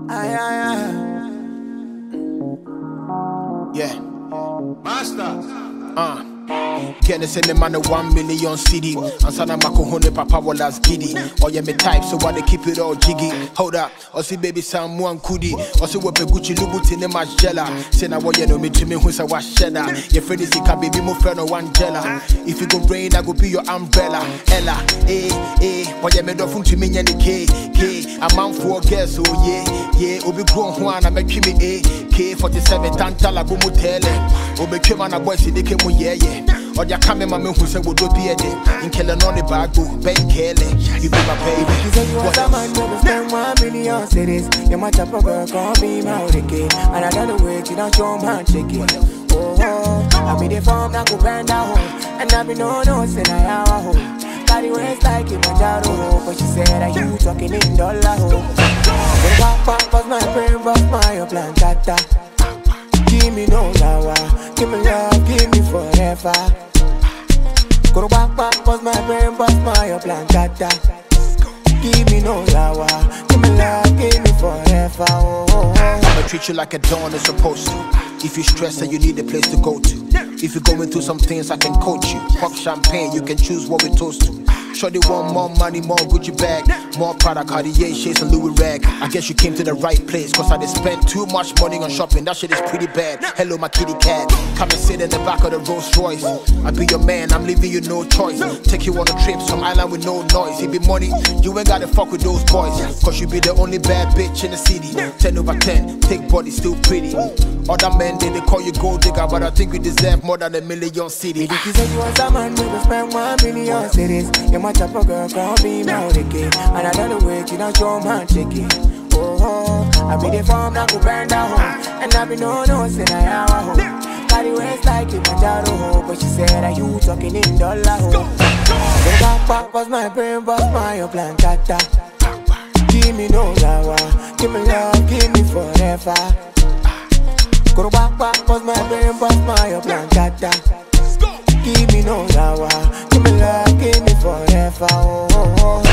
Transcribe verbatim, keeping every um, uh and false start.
Aye, aye, aye. Yeah. Master. Uh. Can send the man a one million C D and sana mako hone papa was giddy. Or yeah me type so why they keep it all jiggy. Hold up, or see baby someone kudi. Or see what Gucci Lubuti in the Margella. Say now what you know me to me who's a wash cheddar. Your friend is a baby mo friend or one jella. If you go rain, I go be your umbrella. Ella, eh, eh, what you made of to me any K, K. A man for girls, oh yeah, yeah. Obi grown one, I make me eh, K forty-seven, Tantala go mutele. Obi came on a boy, see they came yeah, yeah. Or ya come in my man who said would be a day. In Kellen on the bag, go, Ben Kelly. You be my baby. You say you want a man to spend one million cities. You might have a girl, call me my kid. And I don't wait, you don't show man chicken. Oh, oh, I be the form that go bend down. And I be no, no, say I have a home. Body waist like it, my jaro. But she said that you talking in dollar. But pop, pop, was my brain, was my plan, tata. Give me no lawa, give me love, give me forever. Go back, back, bust my brain, bust my plan, tata. Give me no lawa, give me love, give me forever. Oh, oh, oh. I'ma treat you like a dawn is supposed to. If you stress and you need a place to go to. If you're going through some things, I can coach you. Pop champagne, you can choose what we toast to. Shorty want more money, more Gucci bag, more Prada, Cartier, shades and Louis rag. I guess you came to the right place, cause I did spend too much money on shopping. That shit is pretty bad. Hello, my kitty cat. Come and sit in the back of the Rolls Royce. I be your man, I'm leaving you no choice. Take you on a trip, some island with no noise. It be money, you ain't gotta fuck with those boys. Cause you be the only bad bitch in the city. ten over ten, thick body, still pretty. Other men, they, they call you gold digger, but I think we deserve more than a million city. If you say you want a man, you will spend one million cities. You might have a girl, call me my kid. And I don't wait, you don't show man chicken. Oh, oh, I be the form that go burn down. And I be no, no, say I have a home. Body waist like it, my jaro. But she said that you talking in dollar. The back, back, was my brain, was my plan, tata. Give me no lawa, give me love, give me forever. Go back, back, was my brain, was my plan, tata. Give me no lawa, give me love, give me forever. Oh, oh, oh.